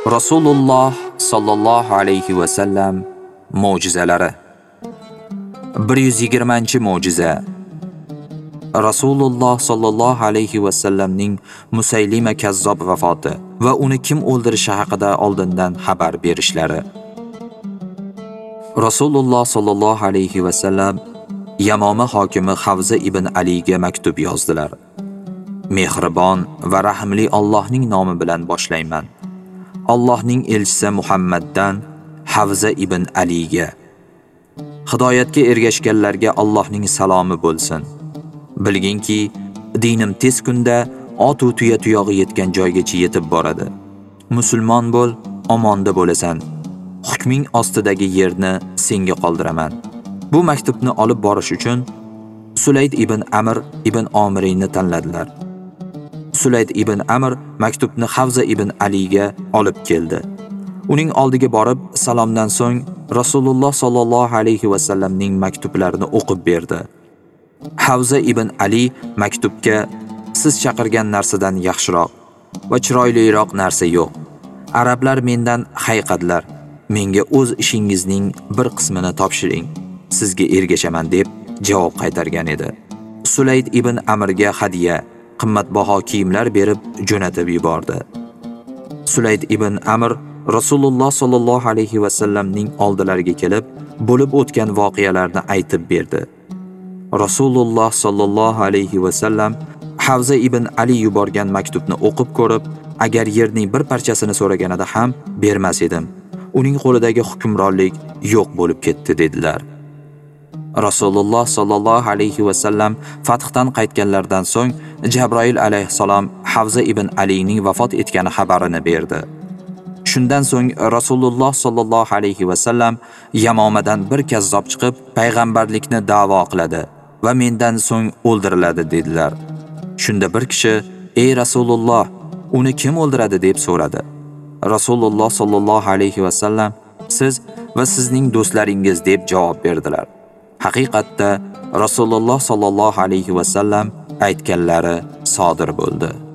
Rasululloh sallallohu alayhi va sallam mo'jizalari. 120-mo'jiza. Rasululloh sallallohu alayhi va sallamning Musaylima kazzob vafoti va uni kim o'ldirishi haqida oldindan xabar berishlari. Rasululloh sallallohu alayhi va sallam Yamoma hokimi Havza ibn Aliga maktub yozdilar. Mehribon va rahimli Allohning nomi bilan boshlayman. Allohning elchisi Muhammaddan Havza ibn Aliga. Hidoyatga ergashganlarga Allohning salomi bo'lsin. Bilginki, dinim tez kunda ot va tuya tuyog'i yetgan joygacha yetib boradi. Musulmon bo'l, omonda bo'lasan. Hukming ostidagi yerni senga qoldiraman. Bu maktubni olib borish uchun Sulayd ibn Amr ibn Omiriyni tanladilar. Sulayd ibn Amr maktubni Havza ibn Aliga olib keldi. Uning oldiga borib, salomdan so'ng Rasululloh sallallohu alayhi va sallamning maktublarini o'qib berdi. Havza ibn Ali maktubga siz chaqirgan narsadan yaxshiroq va chiroyliroq narsa yo'q. Arablar mendan hayiqadilar. Menga o'z ishingizning bir qismini topshiring. Sizga ergashaman deb javob qaytargan edi. Sulayd ibn Amrga hadiya, qimmatbaho kiyimlar berib jo'natib yubordi. Sulayd ibn Amr Rasululloh sallallohu alayhi va sallamning oldilariga kelib, bo'lib o'tgan voqealarni aytib berdi. Rasululloh sallallohu alayhi va sallam Havza ibn Ali yuborgan maktubni o'qib ko'rib, agar yerning bir parchasini so'raganida ham bermas edim. Uning qo'lidagi hukmronlik yo'q bo'lib ketdi dedilar. Rasululloh sallallohu alayhi va sallam fathdan qaytganlardan so'ng Jabroil alayhissalom Havza ibn Alining vafot etgani xabarini berdi. Shundan so'ng Rasululloh sallallohu alayhi va sallam Yamomadan bir kazzob chiqib, payg'ambarlikni da'vo qiladi va mendan so'ng o'ldiriladi dedilar. Shunda bir kishi: "Ey Rasululloh, uni kim o'ldiradi?" deb so'radi. Rasululloh sallallohu alayhi va sallam siz va sizning do'stlaringiz deb javob berdilar. Haqiqatda Rasululloh sallallohu alayhi va sallam aytganlari sodir bo'ldi.